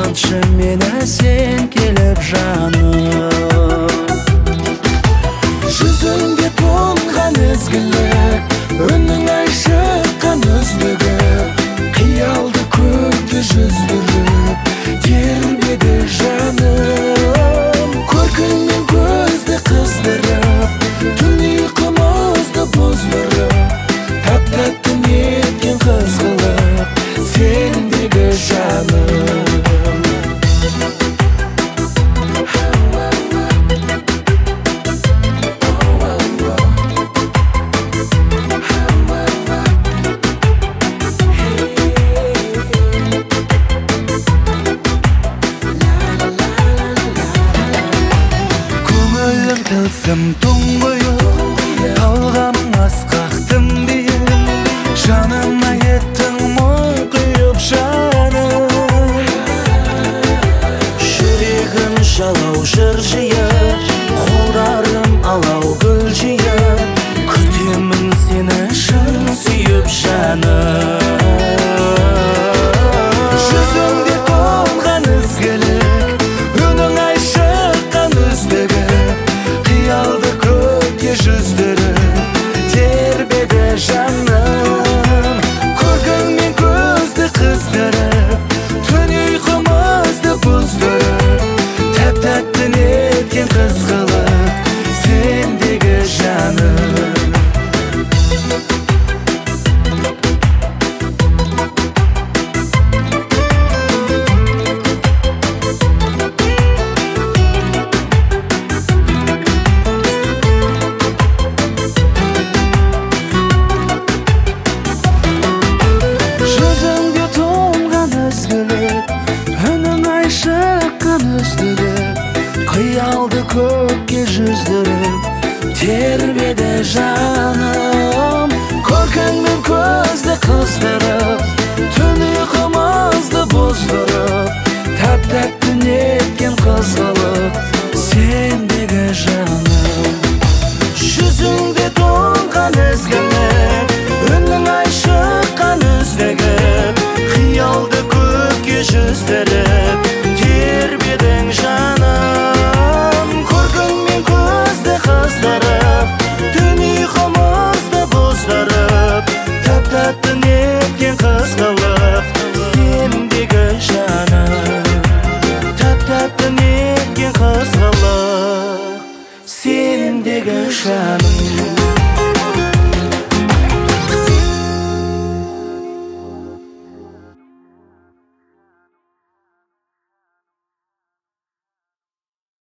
айтшы мені сен келіп жаным. Жүзіңде толған ізгілік, үнің айшыққан үздігі, қиялды көкке жүздіріп тербеді жаным. Көркіңмен көзді қыздырып, түн ұйқымызды бұздырып, тәп-тәтті неткен қызғылық сендегі жаным. Тылсым тұңғиық, талғамың асқақтым дейін, жаныма еттің мұң құйып жаным. Жүрегім жалау жыр жиып, қолдарым алау гүл жиып, күтемін сені шын сүйіп жаным. Жүзіңде толған ізгілік, үнің айшыққан үздігі, қиялды көкке жүздіріп тербеді жаным. Көркіңмен көзді қыздырып, түн ұйқымызды бұздырып, тәп-тәтті неткен қызғылық сендегі жаным. Қиялды көкке жүздіріп тербеді жаным. Көркіңмен көзді қыздырып, түн ұйқымызды бұздырып, тәп-тәтті неткен қызғылық сендегі жаным. Жүзіңде толған ізгілік, үнің айшыққан үздігі, қиялды көкке жүздіріп